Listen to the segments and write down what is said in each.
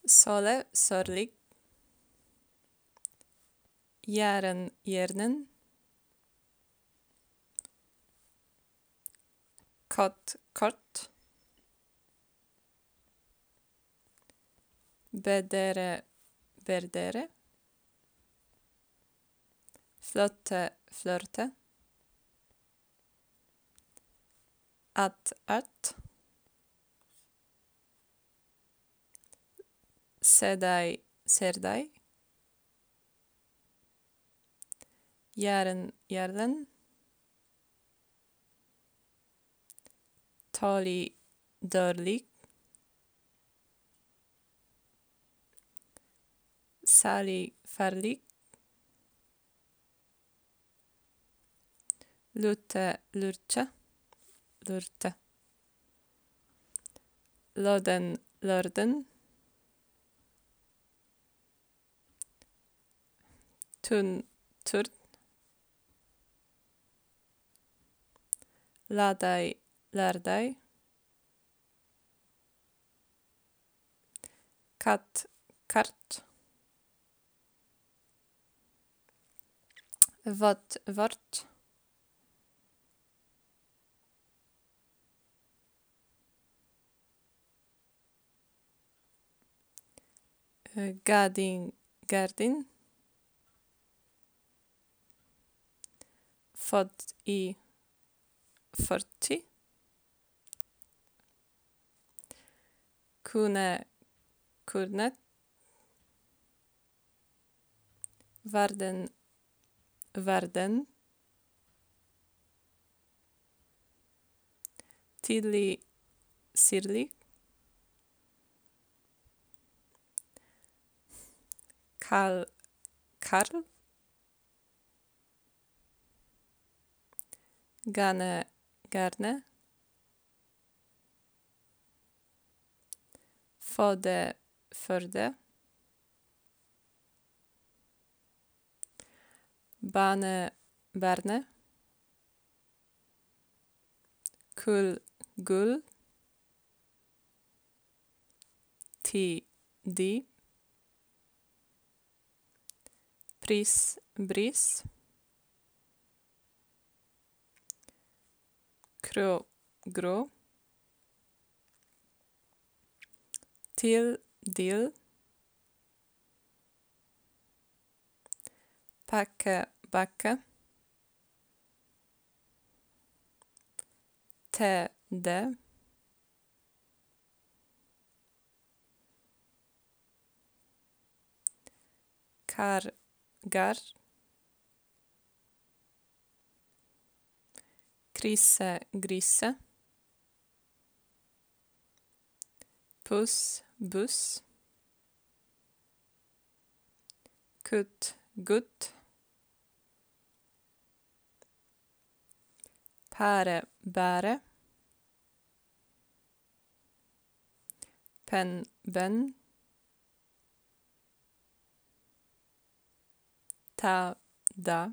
Sole, sørlig. Jæren, hjernen. Katt, kart. Bedere, berdere. Flotte, flørte. At. Se deg, ser deg. Jæren, hjernen. Tålig, dårlig. Særlig, farlig. Lute, lurte. Lodden, lørden. Tun, turn. La deg, lær deg. Katt, kart. Vått, vårt. Gardin, gardin. Fått i 40. Kurnet. Verden. Tidlig, sirlig. Karl. Garne. Førde. Berne. Gull. De. Bris. Grå. Dill. Bakke. Det. Gar. Grise. Buss. Gutt. Pære, bære. Benn. Da.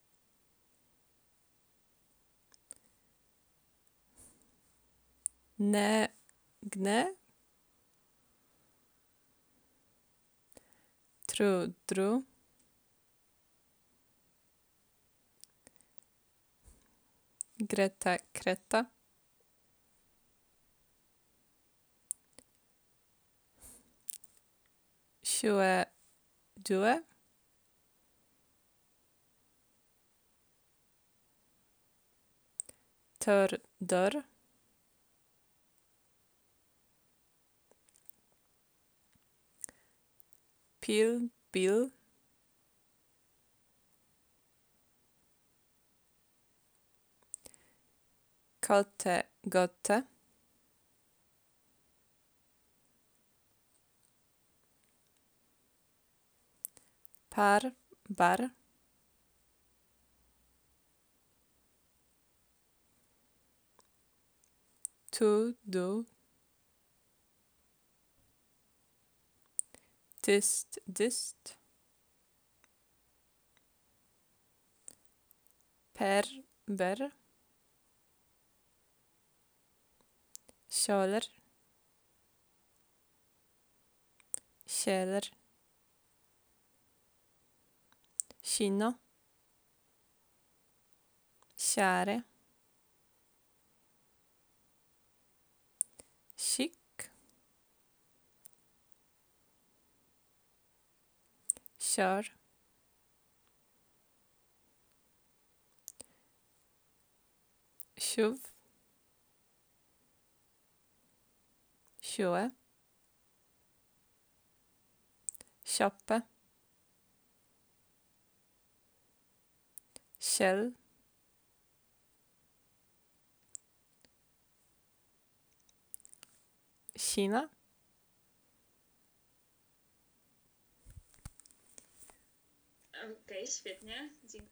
Gne. Dro. Kreta. Due. Dør. Bil. Gotte. Bar. Do. Dyst. Ber. Kjøler. Kjeder. Kina. Kjære. Kikk. Kjør. Tjuv. Tjue. Kjappe. Kjell. Kina. Okej, świetnie.